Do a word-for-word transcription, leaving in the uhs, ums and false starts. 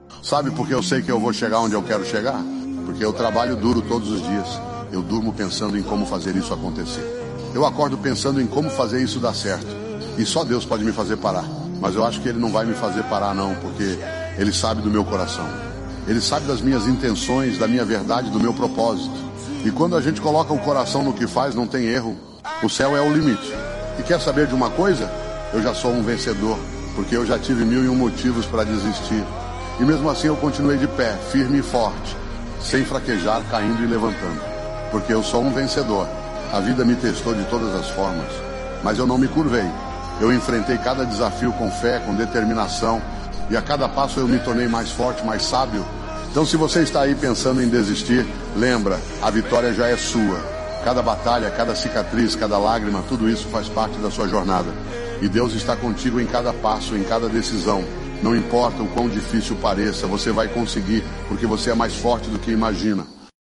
Sabe por que eu sei que eu vou chegar onde eu quero chegar? Porque eu trabalho duro todos os dias. Eu durmo pensando em como fazer isso acontecer. Eu acordo pensando em como fazer isso dar certo. E só Deus pode me fazer parar. Mas eu acho que Ele não vai me fazer parar não, porque Ele sabe do meu coração. Ele sabe das minhas intenções, da minha verdade, do meu propósito. E quando a gente coloca o coração no que faz, não tem erro. O céu é o limite. E quer saber de uma coisa? Eu já sou um vencedor, porque eu já tive mil e um motivos para desistir. E mesmo assim eu continuei de pé, firme e forte, sem fraquejar, caindo e levantando. Porque eu sou um vencedor. A vida me testou de todas as formas, mas eu não me curvei. Eu enfrentei cada desafio com fé, com determinação, e a cada passo eu me tornei mais forte, mais sábio. Então, se você está aí pensando em desistir, lembra, a vitória já é sua. Cada batalha, cada cicatriz, cada lágrima, tudo isso faz parte da sua jornada. E Deus está contigo em cada passo, em cada decisão. Não importa o quão difícil pareça, você vai conseguir, porque você é mais forte do que imagina.